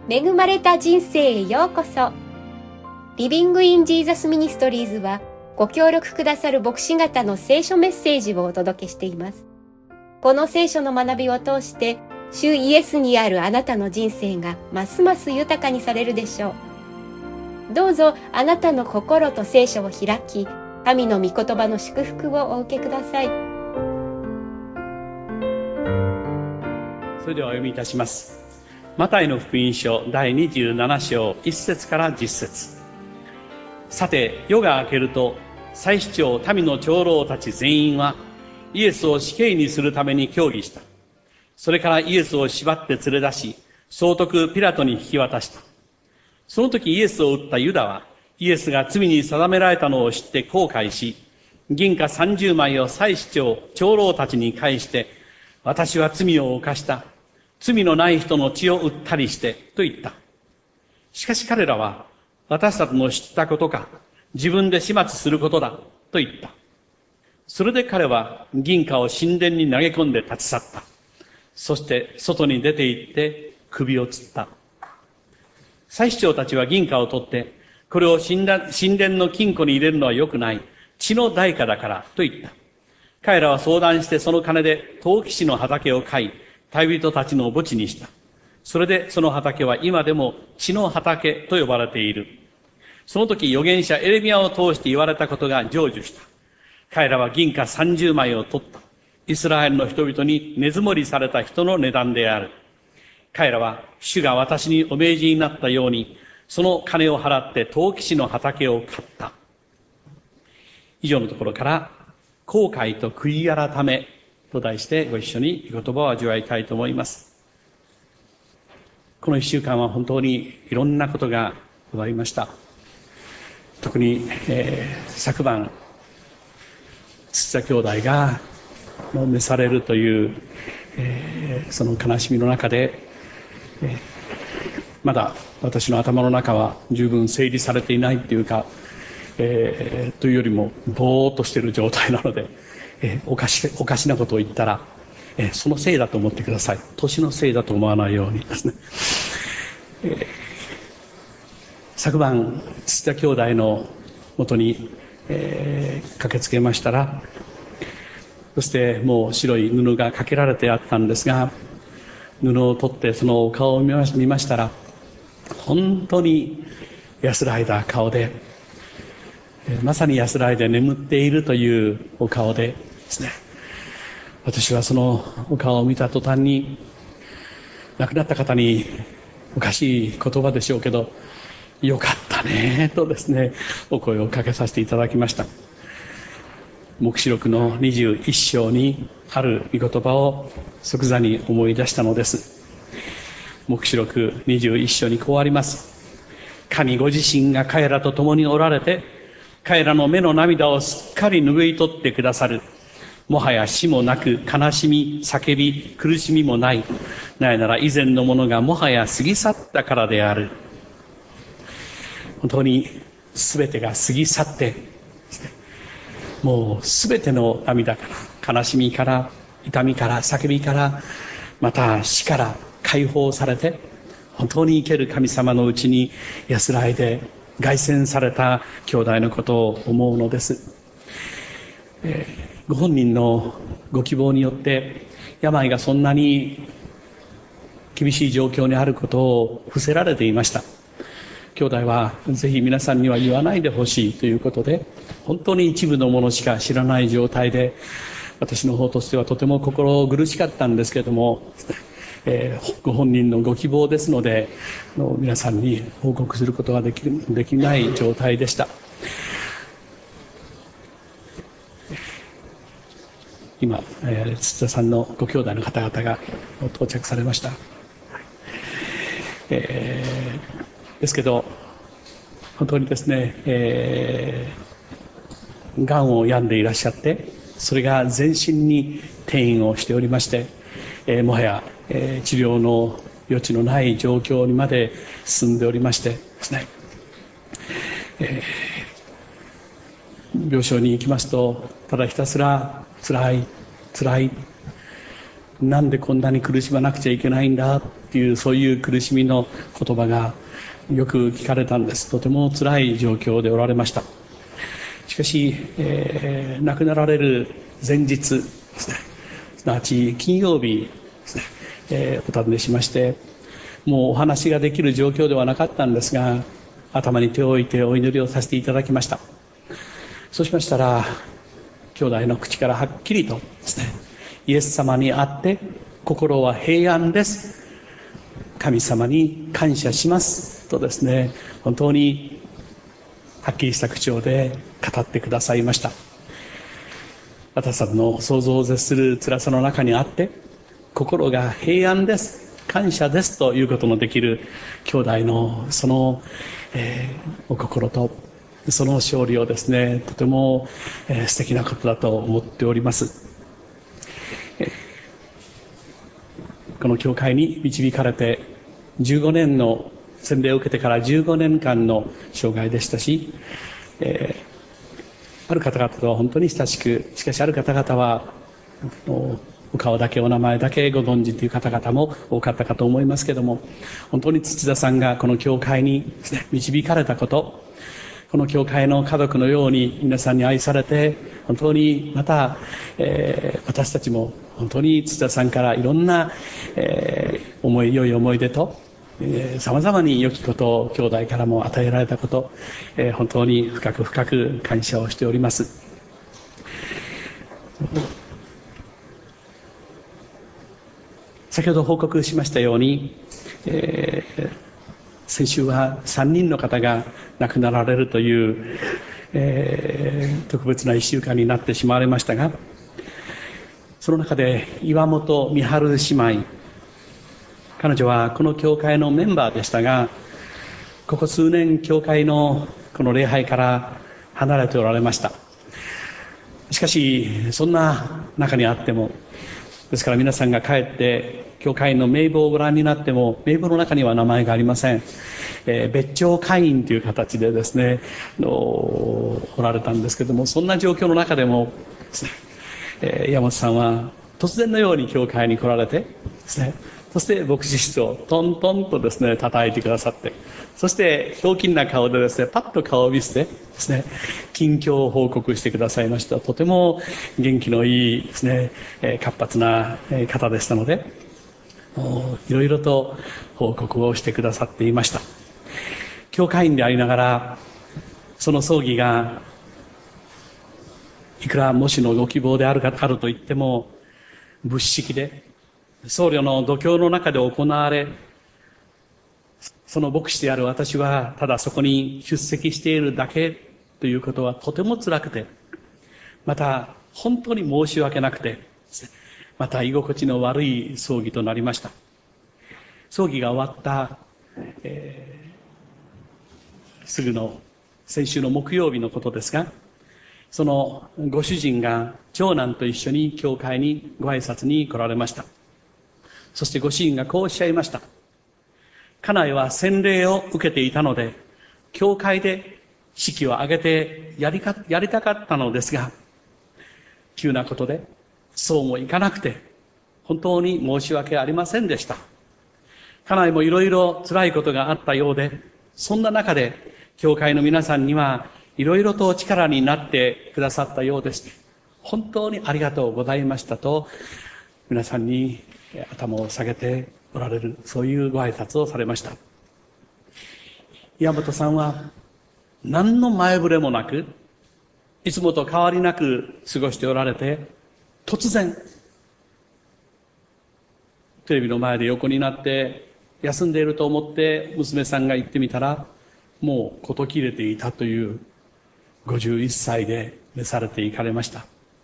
恵まれた人生へようこそ。リビングインジーザスミニストリーズはご協力くださる牧師方の聖書メッセージをお届けしています。この聖書の学びを通して主イエスにあるあなたの人生がますます豊かにされるでしょう。どうぞあなたの心と聖書を開き、神の御言葉の祝福をお受けください。 それではお読みいたします。マタイの福音書第27章1節から10節。さて夜が明けると祭司長民の長老たち全員はイエスを死刑にするために協議した。それからイエスを縛って連れ出し、総督ピラトに引き渡した。その時イエスを撃ったユダはイエスが罪に定められたのを知って後悔し、銀貨30枚を祭司長長老たちに返して、私は罪を犯した。罪のない人の血を売ったりしてと言った。しかし彼らは私たちの知ったことか、自分で始末することだと言った。それで彼は銀貨を神殿に投げ込んで立ち去った。そして外に出て行って首を吊った。祭司長たちは銀貨を取って、これを神殿の金庫に入れるのは良くない。血の代価だからと言った。彼らは相談してその金で陶器師の畑を買い、旅人たちの墓地にした。それでその畑は今でも血の畑と呼ばれている。その時預言者エレミヤを通して言われたことが成就した。彼らは銀貨30枚を取った。イスラエルの人々に根積もりされた人の値段である。彼らは主が私にお命じになったように、その金を払って陶器師の畑を買った。以上のところから、後悔と悔い改めと題してご一緒に御言葉を味わいたいと思います。この一週間は本当にいろんなことがございました。特に、昨晩、土田兄弟が召されるという、その悲しみの中で、まだ私の頭の中は十分整理されていないっていうか、というよりもぼーっとしている状態なので、おかしなことを言ったら、そのせいだと思ってください。年のせいだと思わないようにですね。昨晩土田兄弟のもとに、駆けつけましたら、そしてもう白い布がかけられてあったんですが、布を取ってそのお顔を見ましたら、本当に安らいだ顔で、まさに安らいで眠っているというお顔でですね、私はそのお顔を見た途端に、亡くなった方におかしい言葉でしょうけど、よかったねとですね、お声をかけさせていただきました。黙示録の21章にある御言葉を即座に思い出したのです。黙示録21章にこうあります。神ご自身が彼らと共におられて、彼らの目の涙をすっかり拭い取ってくださる。もはや死もなく、悲しみ、叫び、苦しみもない。なぜなら以前のものがもはや過ぎ去ったからである。本当に全てが過ぎ去って、もう全ての涙から、悲しみから、痛みから、叫びから、また死から解放されて、本当に生ける神様のうちに安らいで凱旋された兄弟のことを思うのです。ご本人のご希望によって病がそんなに厳しい状況にあることを伏せられていました。兄弟はぜひ皆さんには言わないでほしいということで、本当に一部のものしか知らない状態で、私の方としてはとても心苦しかったんですけれども、ご本人のご希望ですので、皆さんに報告することができない状態でした。今、土田さんのご兄弟の方々が到着されました。ですけど、本当にですね、がんを病んでいらっしゃって、それが全身に転移をしておりまして、もはや、治療の余地のない状況にまで進んでおりましてですね、病床に行きますと、ただひたすら辛いなんでこんなに苦しまなくちゃいけないんだっていう、そういう苦しみの言葉がよく聞かれたんです。とても辛い状況でおられました。しかし、亡くなられる前日ですね、すなわち金曜日ですね、お尋ねしまして、もうお話ができる状況ではなかったんですが、頭に手を置いてお祈りをさせていただきました。そうしましたら、兄弟の口からはっきりとですね、イエス様にあって心は平安です、神様に感謝しますとですね、本当にはっきりした口調で語ってくださいました。私たちの想像を絶する辛さの中にあって心が平安です、感謝ですということのできる兄弟のその、お心とその勝利をですね、とても、素敵なことだと思っております。この教会に導かれて15年の洗礼を受けてから15年間の生涯でしたし、ある方々とは本当に親しく、しかしある方々はお顔だけお名前だけご存知という方々も多かったかと思いますけれども、本当に土田さんがこの教会にですね、導かれたこと、この教会の家族のように皆さんに愛されて、本当にまた、私たちも本当に土田さんからいろんな、良い思い出と、様々に良きことを兄弟からも与えられたこと、本当に深く深く感謝をしております。先ほど報告しましたように、先週は3人の方が亡くなられるという、特別な1週間になってしまわれましたが、その中で岩本美春姉妹、彼女はこの教会のメンバーでしたが、ここ数年教会のこの礼拝から離れておられました。しかしそんな中にあっても、ですから皆さんが帰って教会の名簿をご覧になっても、名簿の中には名前がありません。別庁会員という形でですね、おられたんですけども、そんな状況の中でもですね、山本さんは突然のように教会に来られてですね、そして牧師室をトントンとですね叩いてくださって、そしてひょうきんな顔でですね、パッと顔を見せてですね、近況を報告してくださいました。とても元気のいいですね、活発な方でしたので、いろいろと報告をしてくださっていました。教会員でありながら、その葬儀がいくらもしのご希望であると言っても仏式で僧侶の度胸の中で行われ、その牧師である私はただそこに出席しているだけということはとても辛くて、また本当に申し訳なくて、また居心地の悪い葬儀となりました。葬儀が終わった、すぐの先週の木曜日のことですが、そのご主人が長男と一緒に教会にご挨拶に来られました。そしてご主人がこうおっしゃいました。家内は洗礼を受けていたので、教会で式を挙げてやりたかったのですが、急なことでそうもいかなくて本当に申し訳ありませんでした。家内もいろいろ辛いことがあったようで、そんな中で教会の皆さんにはいろいろと力になってくださったようです。本当にありがとうございましたと皆さんに頭を下げておられる、そういうご挨拶をされました。岩本さんは何の前触れもなく、いつもと変わりなく過ごしておられて、突然テレビの前で横になって休んでいると思って娘さんが行ってみたら、もう事切れていたという51歳で召されていかれました。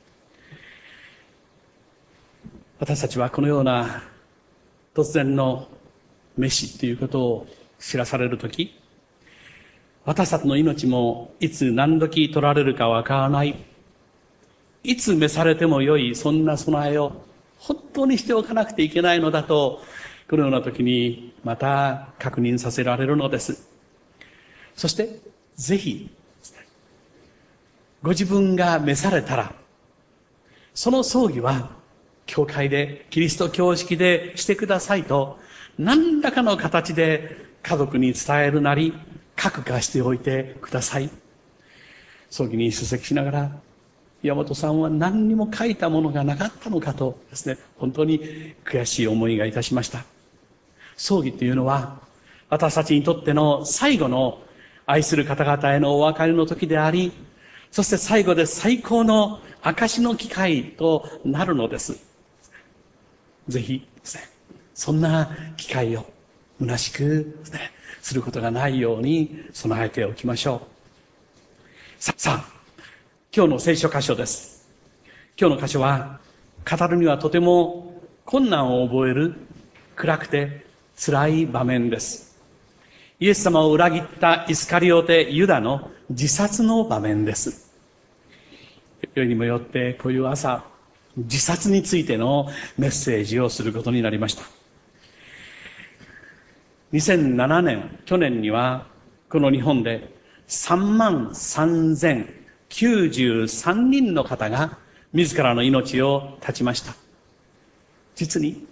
私たちはこのような突然の召しということを知らされるとき、私たちの命もいつ何時取られるかわからない、いつ召されてもよい、そんな備えを本当にしておかなくていけないのだと、このような時にまた確認させられるのです。そしてぜひご自分が召されたら、その葬儀は教会で、キリスト教式でしてくださいと、何らかの形で家族に伝えるなり、覚化しておいてください。葬儀に出席しながら、岩本さんは何にも書いたものがなかったのかとですね、本当に悔しい思いがいたしました。葬儀というのは、私たちにとっての最後の愛する方々へのお別れの時であり、そして最後で最高の証の機会となるのです。ぜひですね、そんな機会を虚しくですね、することがないように備えておきましょう。さあ、今日の聖書箇所です。今日の箇所は、語るにはとても困難を覚える暗くて辛い場面です。イエス様を裏切ったイスカリオテ・ユダの自殺の場面です。よりにもよってこういう朝、自殺についてのメッセージをすることになりました。2007年、去年にはこの日本で33,093人の方が自らの命を絶ちました。実に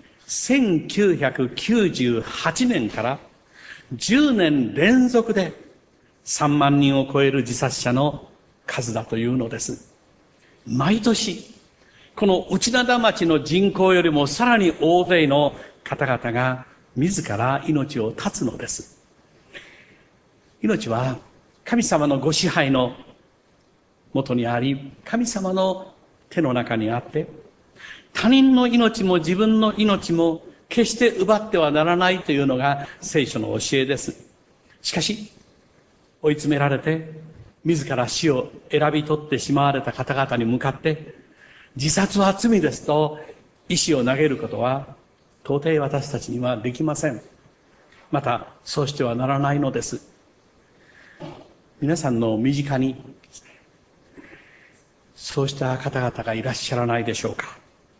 1998年から10年連続で3万人を超える自殺者の数だというのです。毎年、この内灘町の人口よりもさらに大勢の方々が自ら命を絶つのです。命は神様のご支配のもとにあり、神様の手の中にあって、他人の命も自分の命も決して奪ってはならないというのが聖書の教えです。しかし、追い詰められて、自ら死を選び取ってしまわれた方々に向かって、自殺は罪ですと石を投げることは、到底私たちにはできません。また、そうしてはならないのです。皆さんの身近に、そうした方々がいらっしゃらないでしょうか。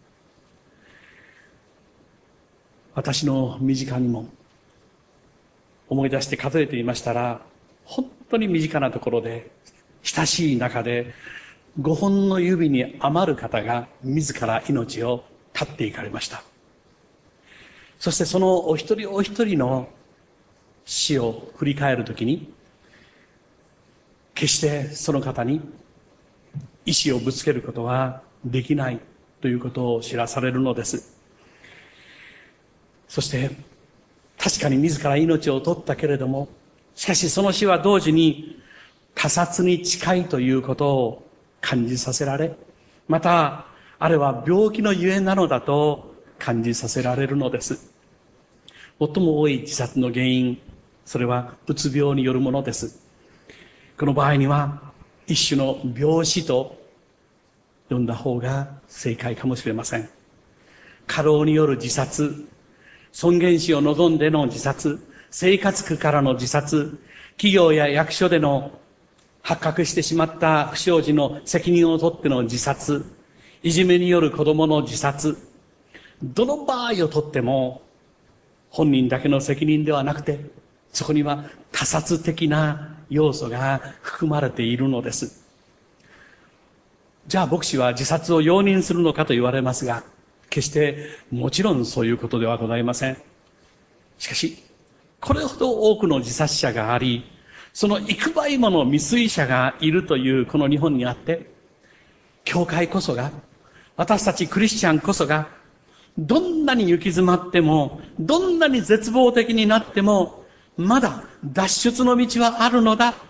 私の身近にも思い出して数えていましたら、本当に身近なところで、親しい中で5本の指に余る方が自ら命を絶っていかれました。そしてそのお一人お一人の死を振り返るときに、決してその方に意志をぶつけることはできないということを知らされるのです。そして確かに自ら命を取ったけれども、しかしその死は同時に他殺に近いということを感じさせられ、またあれは病気のゆえなのだと感じさせられるのです。最も多い自殺の原因、それはうつ病によるものです。この場合には一種の病死と呼んだ方が正解かもしれません。過労による自殺、尊厳死を望んでの自殺、生活苦からの自殺、企業や役所での発覚してしまった不祥事の責任を取っての自殺、いじめによる子供の自殺、どの場合をとっても本人だけの責任ではなくて、そこには他殺的な要素が含まれているのです。じゃあ牧師は自殺を容認するのかと言われますが、決してもちろんそういうことではございません。しかし、これほど多くの自殺者があり、その幾倍もの未遂者がいるというこの日本にあって、教会こそが、私たちクリスチャンこそが、どんなに行き詰まっても、どんなに絶望的になっても、まだ脱出の道はあるのだ。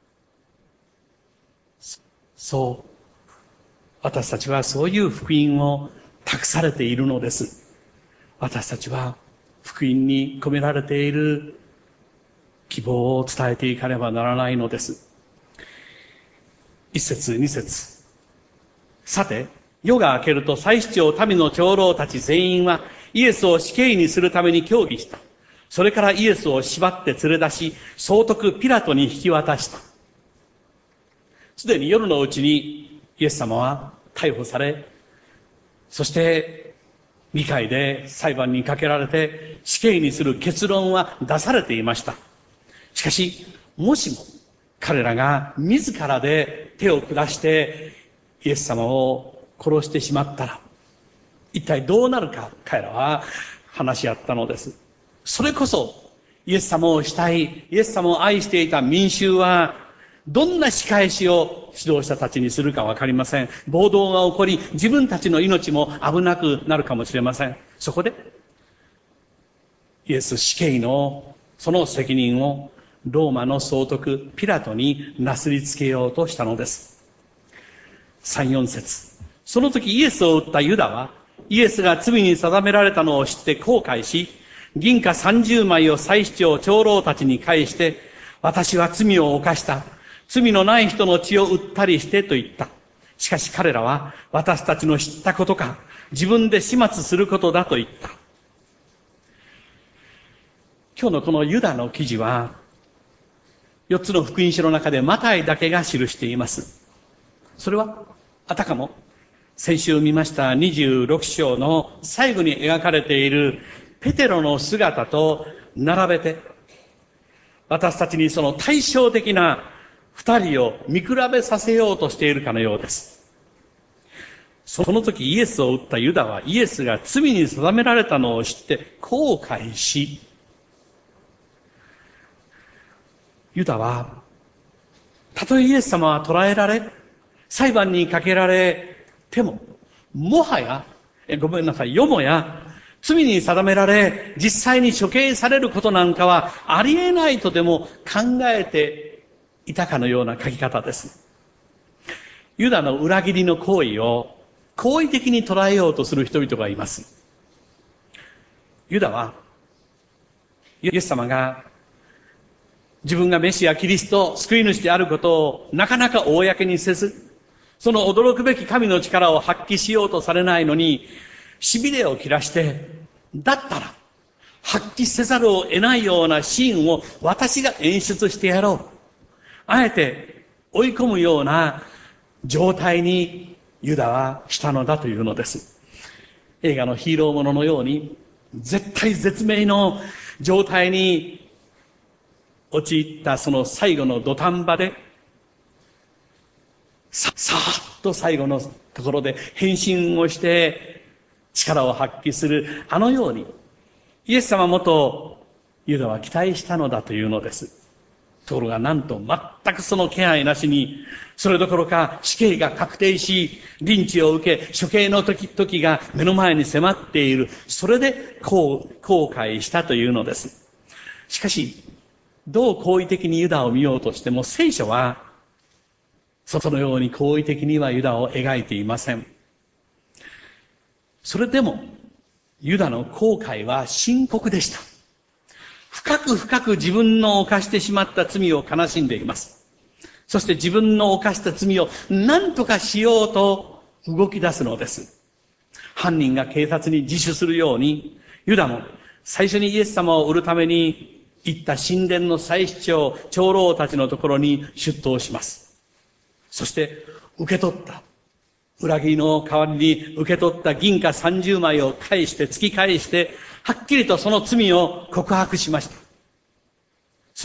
そう、私たちはそういう福音を託されているのです。私たちは福音に込められている希望を伝えていかねばならないのです。一節二節。さて、夜が明けると祭司長民の長老たち全員はイエスを死刑にするために協議した。それからイエスを縛って連れ出し、総督ピラトに引き渡した。すでに夜のうちにイエス様は逮捕され、そして議会で裁判にかけられて死刑にする結論は出されていました。しかし、もしも彼らが自らで手を下してイエス様を殺してしまったら、 一体どうなるか彼らは話し合ったのです。それこそイエス様を慕い、イエス様を愛していた民衆はどんな仕返しを指導者たちにするかわかりません。暴動が起こり、自分たちの命も危なくなるかもしれません。そこでイエス死刑のその責任をローマの総督ピラトになすりつけようとしたのです。3、4節。その時イエスを撃ったユダは、イエスが罪に定められたのを知って後悔し、銀貨30枚を祭司長長老たちに返して、私は罪を犯した。罪のない人の血を売ったりしてと言った。しかし彼らは私たちの知ったことか、自分で始末することだと言った。今日のこのユダの記事は、4つの福音書の中でマタイだけが記しています。それは、あたかも、先週見ました26章の最後に描かれているペテロの姿と並べて、私たちにその対照的な二人を見比べさせようとしているかのようです。その時イエスを撃ったユダはイエスが罪に定められたのを知って後悔し、ユダは、たとえイエス様は捕らえられ、裁判にかけられても、もはや、よもや、罪に定められ、実際に処刑されることなんかはありえないとでも考えていたかのような書き方です。ユダの裏切りの行為を好意的に捉えようとする人々がいます。ユダは、イエス様が自分がメシア、キリスト、救い主であることをなかなか公にせず、その驚くべき神の力を発揮しようとされないのに、痺れを切らして、だったら、発揮せざるを得ないようなシーンを私が演出してやろう。あえて追い込むような状態にユダはしたのだというのです。映画のヒーローもののように、絶対絶命の状態に陥ったその最後の土壇場で、さーっと最後のところで変身をして力を発揮するあのように、イエス様もとユダは期待したのだというのです。ところがなんと全くその気配なしに、それどころか死刑が確定し、リンチを受け、処刑の時が目の前に迫っている。それで後悔したというのです。しかし、どう好意的にユダを見ようとしても、聖書はそのように好意的にはユダを描いていません。それでも、ユダの後悔は深刻でした。深く深く自分の犯してしまった罪を悲しんでいます。そして自分の犯した罪を何とかしようと動き出すのです。犯人が警察に自首するように、ユダも最初にイエス様を売るために行った神殿の祭司長、長老たちのところに出頭します。そして受け取った。裏切りの代わりに受け取った銀貨30枚を突き返して、はっきりとその罪を告白しました。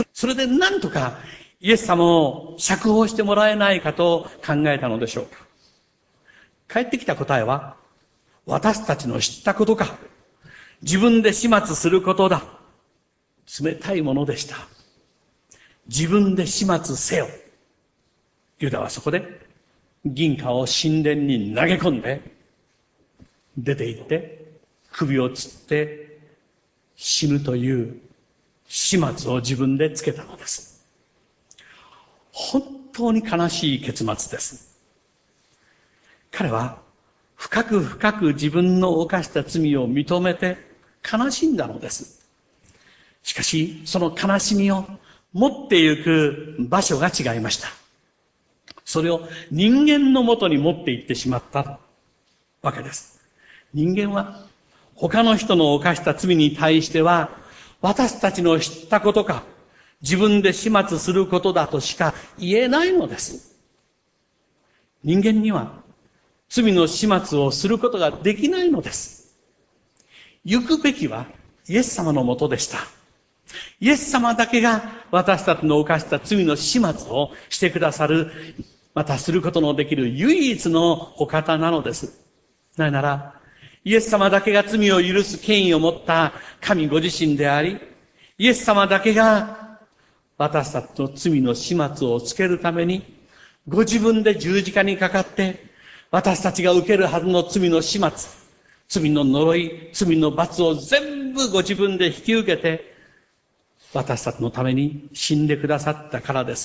それで何とかイエス様を釈放してもらえないかと考えたのでしょうか。返ってきた答えは、私たちの知ったことか。自分で始末することだ。冷たいものでした。自分で始末せよ。ユダはそこで銀貨を神殿に投げ込んで、出て行って、首を吊って死ぬという始末を自分でつけたのです。本当に悲しい結末です。彼は深く深く自分の犯した罪を認めて悲しんだのです。しかし、その悲しみを持っていく場所が違いました。それを人間のもとに持っていってしまったわけです。人間は他の人の犯した罪に対しては、私たちの知ったことか、自分で始末することだとしか言えないのです。人間には罪の始末をすることができないのです。行くべきはイエス様のもとでした。イエス様だけが私たちの犯した罪の始末をしてくださる、またすることのできる唯一のお方なのです。なぜなら、 イエス様だけが罪を許す権威を持った神ご自身であり、イエス様だけが私たちの罪の始末をつけるために、ご自分で十字架にかかって、私たちが受けるはずの罪の始末、罪の呪い、罪の罰を全部ご自分で引き受けて、私たちのために死んでくださったからです。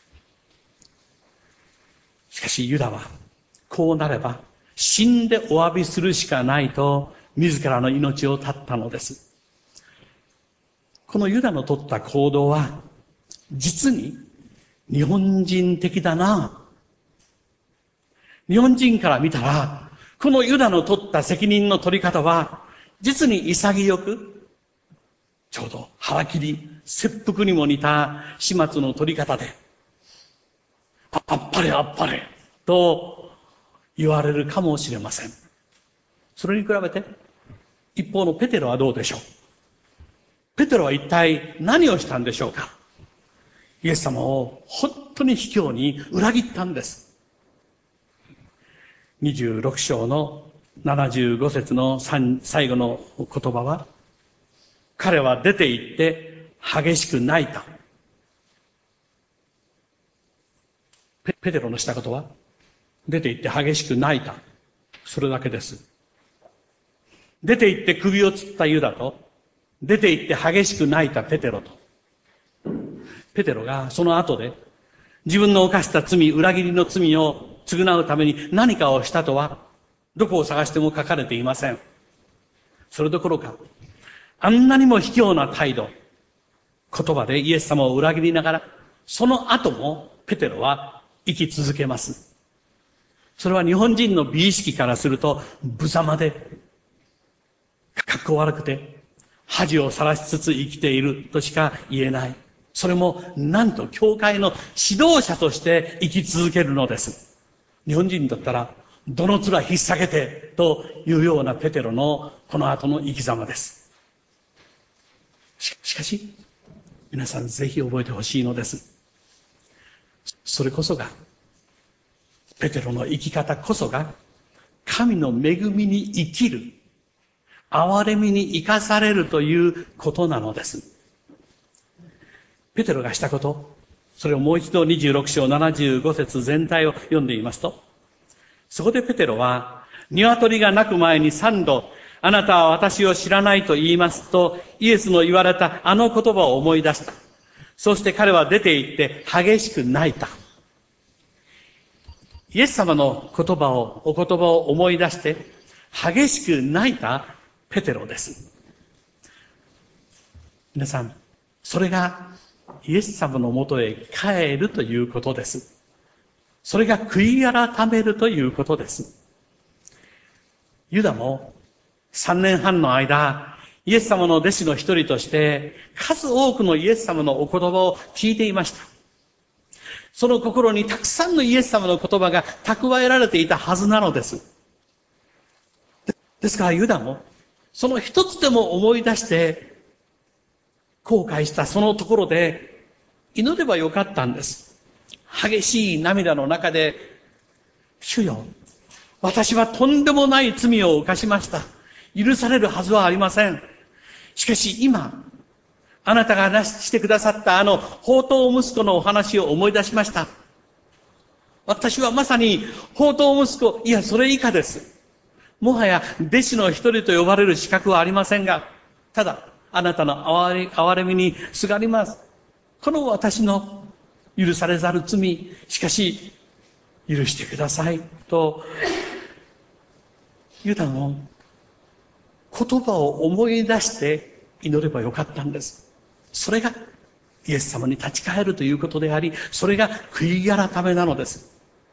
しかしユダは、こうなれば、死んでお詫びするしかないと、自らの命を絶ったのです。このユダの取った行動は、実に日本人的だな。日本人から見たら、このユダの取った責任の取り方は、実に潔く、ちょうど腹切り、切腹にも似た始末の取り方で、あっぱれあっぱれと言われるかもしれません。それに比べて、一方のペテロはどうでしょう。ペテロは一体何をしたんでしょうか。イエス様を本当に卑怯に裏切ったんです。26章の75節の最後の言葉は、彼は出て行って激しく泣いた。ペテロのしたことは、出て行って激しく泣いた。それだけです。出て行って首を吊ったユダと、出て行って激しく泣いたペテロと。ペテロがその後で、自分の犯した罪、裏切りの罪を償うために何かをしたとは、どこを探しても書かれていません。それどころか、あんなにも卑怯な態度、言葉でイエス様を裏切りながら、その後もペテロは生き続けます。それは日本人の美意識からすると、無様で、格好悪くて、恥をさらしつつ生きているとしか言えない。それも、なんと教会の指導者として生き続けるのです。日本人だったら、どの面引っ提げて、というようなペテロのこの後の生き様です。しかし、皆さんぜひ覚えてほしいのです。それこそが、ペテロの生き方こそが、神の恵みに生きる、憐れみに生かされるということなのです。ペテロがしたこと、それをもう一度26章75節全体を読んでみますと、そこでペテロは、鶏が鳴く前に3度、あなたは私を知らないと言いますと、イエスの言われたあの言葉を思い出した。そして彼は出て行って激しく泣いた。イエス様のお言葉を思い出して、激しく泣いたペテロです。皆さん、それがイエス様のもとへ帰るということです。それが悔い改めるということです。ユダも3年半の間、イエス様の弟子の一人として、数多くのイエス様のお言葉を聞いていました。その心にたくさんのイエス様の言葉が蓄えられていたはずなのです。ですからユダも、その一つでも思い出して、後悔したそのところで、祈ればよかったんです。激しい涙の中で、主よ、私はとんでもない罪を犯しました。許されるはずはありません。しかし今、あなたがしてくださった放蕩息子のお話を思い出しました。私はまさに放蕩息子、いやそれ以下です。もはや弟子の一人と呼ばれる資格はありませんが、ただあなたの憐れみにすがります。この私の許されざる罪、しかし許してくださいと、ユダの言葉を思い出して祈ればよかったんです。それがイエス様に立ち返るということであり、それが悔い改めなのです。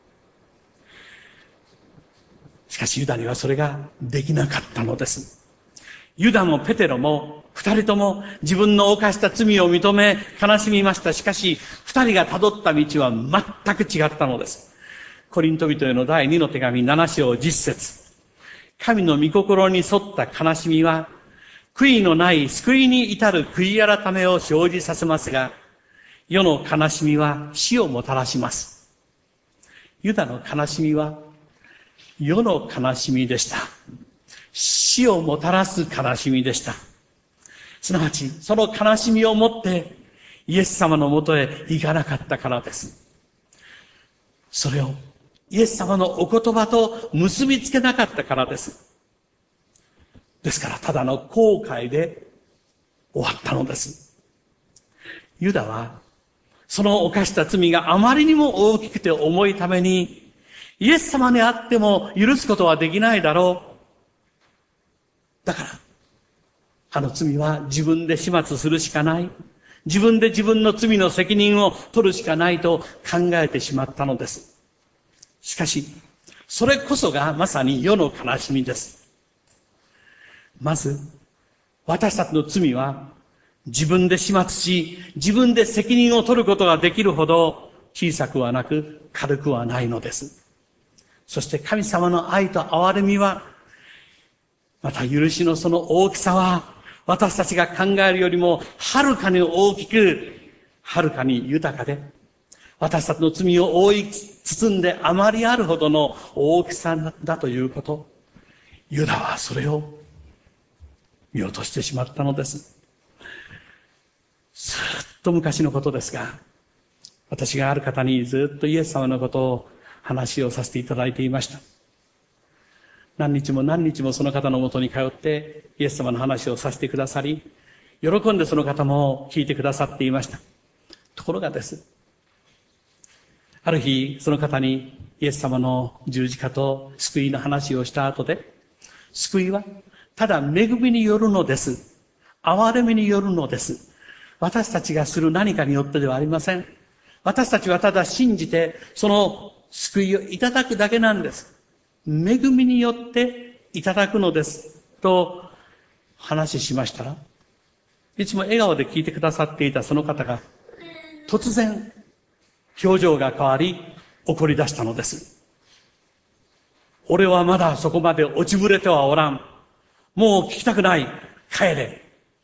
しかしユダにはそれができなかったのです。ユダもペテロも二人とも自分の犯した罪を認め悲しみました。しかし二人が辿った道は全く違ったのです。コリント人への第2の手紙7章10節。神の御心に沿った悲しみは悔いのない救いに至る悔い改めを生じさせますが、世の悲しみは死をもたらします。ユダの悲しみは世の悲しみでした。 死をもたらす悲しみでした。すなわち、その悲しみをもってイエス様のもとへ行かなかったからです。それをイエス様のお言葉と結びつけなかったからです。ですから、ただの後悔で終わったのです。ユダは、その犯した罪があまりにも大きくて重いために、イエス様にあっても許すことはできないだろう。だから、あの罪は自分で始末するしかない。自分で自分の罪の責任を取るしかないと考えてしまったのです。しかし、それこそがまさに世の悲しみです。まず、私たちの罪は自分で始末し、自分で責任を取ることができるほど小さくはなく軽くはないのです。そして神様の愛と憐れみは、また許しのその大きさは、私たちが考えるよりもはるかに大きく、はるかに豊かで、私たちの罪を覆い包んであまりあるほどの大きさだということ。ユダはそれを見落としてしまったのです。ずっと昔のことですが、私がある方にずっとイエス様のことを話をさせていただいていました。何日も何日もその方のもとに通ってイエス様の話をさせてくださり、喜んでその方も聞いてくださっていました。ところがです。ある日、その方にイエス様の十字架と救いの話をした後で、救いはただ恵みによるのです。憐れみによるのです。私たちがする何かによってではありません。私たちはただ信じて、その救いをいただくだけなんです。恵みによっていただくのです。と話しましたら、いつも笑顔で聞いてくださっていたその方が、突然、表情が変わり、怒り出したのです。俺はまだそこまで落ちぶれてはおらん。もう聞きたくない。帰れ。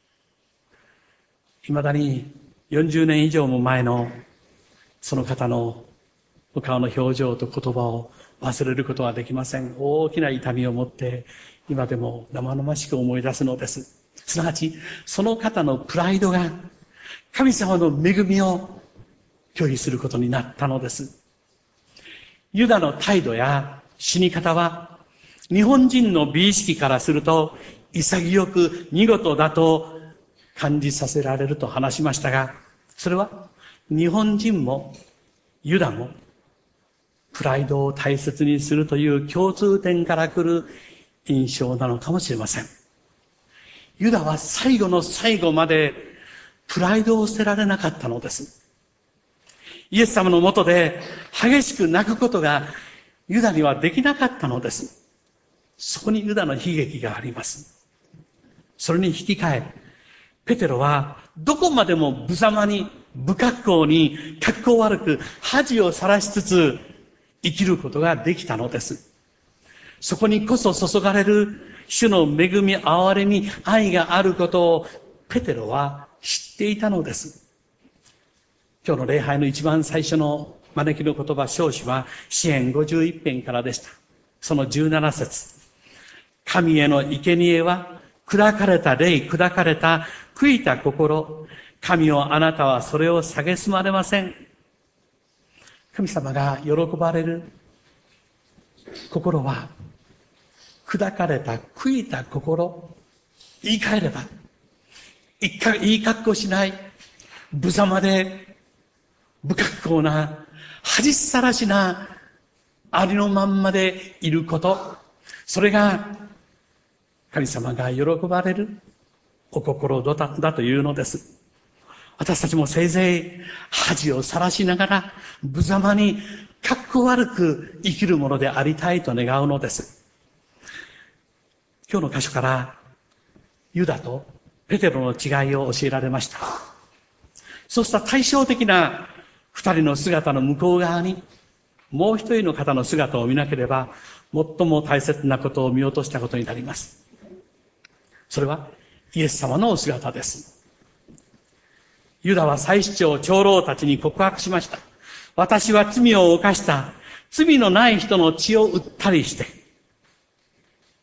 未だに40年以上も前のその方のお顔の表情と言葉を忘れることはできません。大きな痛みを持って今でも生々しく思い出すのです。すなわちその方のプライドが神様の恵みを拒否することになったのです。ユダの態度や死に方は日本人の美意識からすると潔く見事だと感じさせられると話しましたが、それは日本人もユダもプライドを大切にするという共通点から来る印象なのかもしれません。ユダは最後の最後までプライドを捨てられなかったのです。イエス様のもとで激しく泣くことがユダにはできなかったのです。そこにユダの悲劇があります。それに引き換え、ペテロはどこまでも無様に、不格好に、格好悪く恥をさらしつつ生きることができたのです。そこにこそ注がれる主の恵み、憐れみ、愛があることをペテロは知っていたのです。今日の礼拝の一番最初の招きの言葉、証詞は詩編51編からでした。その17節。神への生贄は砕かれた霊、砕かれた悔いた心。神をあなたはそれを蔑まれません。神様が喜ばれる心は、砕かれた悔いた心。言い換えれば、いい格好しない、無様で不格好な、恥さらしな、ありのまんまでいること。それが、神様が喜ばれるお心だというのです。私たちもせいぜい恥をさらしながら無様に格好悪く生きるものでありたいと願うのです。今日の箇所からユダとペテロの違いを教えられました。そうした対照的な二人の姿の向こう側にもう一人の方の姿を見なければ最も大切なことを見落としたことになります。それはイエス様のお姿です。ユダは祭司長、長老たちに告白しました。私は罪を犯した。罪のない人の血を売ったりして。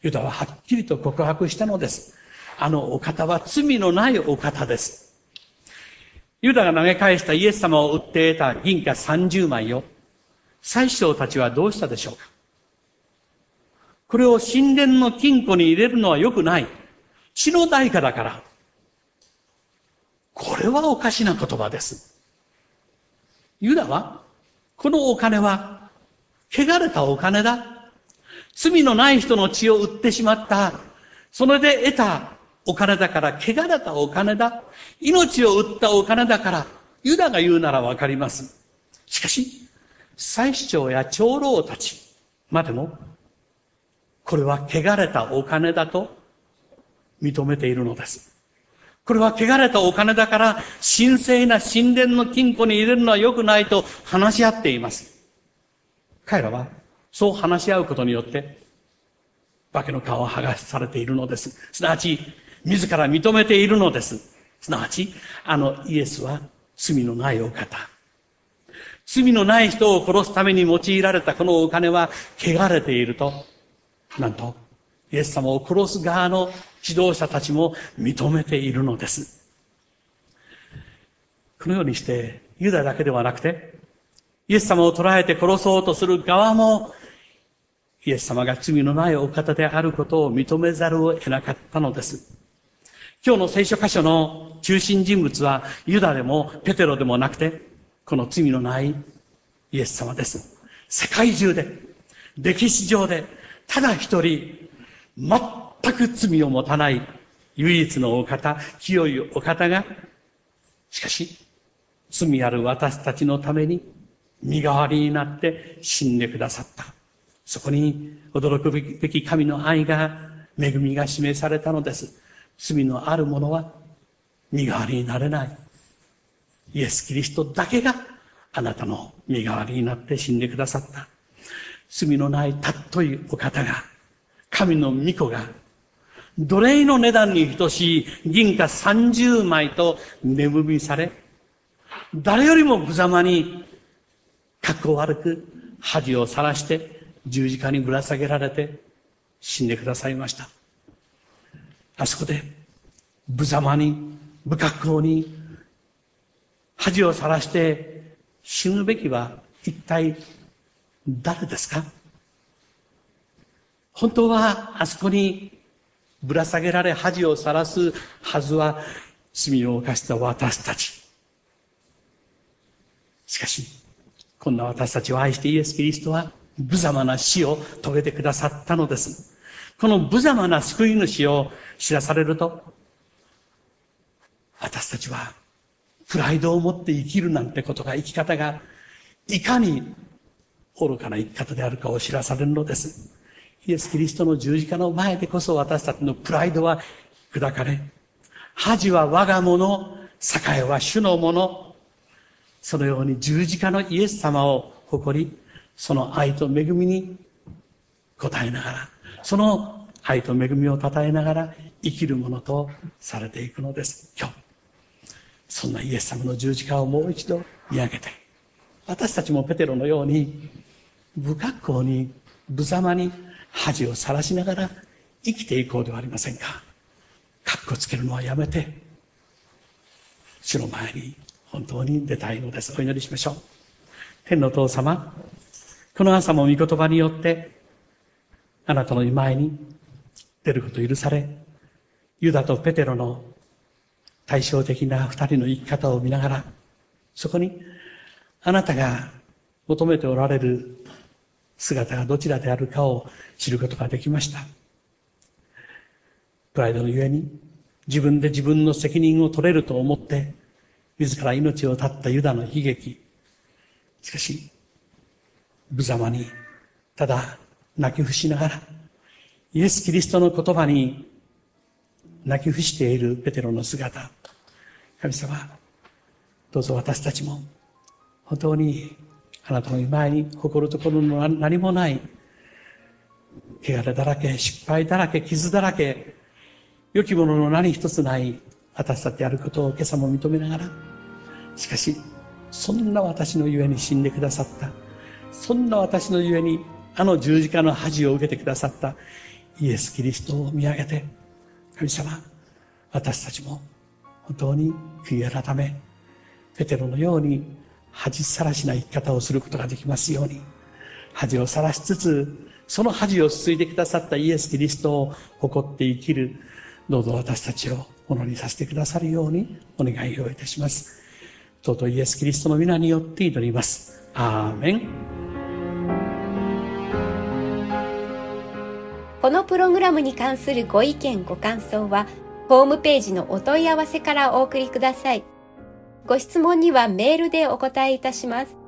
ユダははっきりと告白したのです。あのお方は罪のないお方です。ユダが投げ返したイエス様を売って得た銀貨30枚を、祭司長たちはどうしたでしょうか。これを神殿の金庫に入れるのは良くない。血の代価だから。これはおかしな言葉です。ユダは、このお金は、汚れたお金だ。罪のない人の血を売ってしまった。それで得たお金だから、汚れたお金だ。命を売ったお金だから、ユダが言うならわかります。しかし、祭司長や長老たちまでも、これは汚れたお金だと認めているのです。これは汚れたお金だから、神聖な神殿の金庫に入れるのは良くないと話し合っています。彼らは、そう話し合うことによって、化けの皮を剥がされているのです。すなわち、自ら認めているのです。すなわち、イエスは罪のないお方。罪のない人を殺すために用いられたこのお金は汚れていると、なんと、イエス様を殺す側の指導者たちも認めているのです。このようにして、ユダだけではなくて、イエス様を捕らえて殺そうとする側も、イエス様が罪のないお方であることを認めざるを得なかったのです。今日の聖書箇所の中心人物は、ユダでもペテロでもなくて、この罪のないイエス様です。世界中で、歴史上で、ただ一人、全く罪を持たない唯一のお方、清いお方が、しかし、罪ある私たちのために身代わりになって死んでくださった。そこに驚くべき神の愛が、恵みが示されたのです。罪のある者は身代わりになれない。イエス・キリストだけがあなたの身代わりになって死んでくださった。罪のないたっといお方が、神の御子が、奴隷の値段に等しい銀貨30枚と値踏みされ、誰よりも無様に格好悪く恥をさらして十字架にぶら下げられて死んでくださいました。あそこで無様に不格好に恥をさらして死ぬべきは一体誰ですか？本当はあそこにぶら下げられ恥をさらすはずは罪を犯した私たち。しかし、こんな私たちを愛してイエス・キリストは無様な死を遂げてくださったのです。この無様な救い主を知らされると、私たちはプライドを持って生きるなんてことが、生き方がいかに愚かな生き方であるかを知らされるのです。イエス・キリストの十字架の前でこそ私たちのプライドは砕かれ、恥は我がもの、栄は主のもの、そのように十字架のイエス様を誇り、その愛と恵みに応えながら、その愛と恵みを称えながら生きるものとされていくのです。今日、そんなイエス様の十字架をもう一度見上げて、私たちもペテロのように不格好に無様に恥をさらしながら生きていこうではありませんか。かっこつけるのはやめて、主の前に本当に出たいのです。お祈りしましょう。天のお父様、この朝も御言葉によってあなたの前に出ることを許され、ユダとペテロの対照的な二人の生き方を見ながら、そこにあなたが求めておられる姿がどちらであるかを知ることができました。プライドのゆえに自分で自分の責任を取れると思って自ら命を絶ったユダの悲劇。しかし無様にただ泣き伏しながらイエス・キリストの言葉に泣き伏しているペテロの姿。神様、どうぞ私たちも本当にあなたの前に誇るところの何もない、汚れだらけ、失敗だらけ、傷だらけ、良きものの何一つない私たちであることを今朝も認めながら、しかしそんな私のゆえに死んでくださった、そんな私のゆえにあの十字架の恥を受けてくださったイエス・キリストを見上げて、神様、私たちも本当に悔い改め、ペテロのように恥さらしな生き方をすることができますように、恥をさらしつつ、その恥をすすいでくださったイエス・キリストを誇って生きる、どうぞ私たちをものにさせてくださるようにお願いをいたします。尊いイエス・キリストの皆によって祈ります。アーメン。 このプログラムに関するご意見ご感想はホームページのお問い合わせからお送りください。ご質問にはメールでお答えいたします。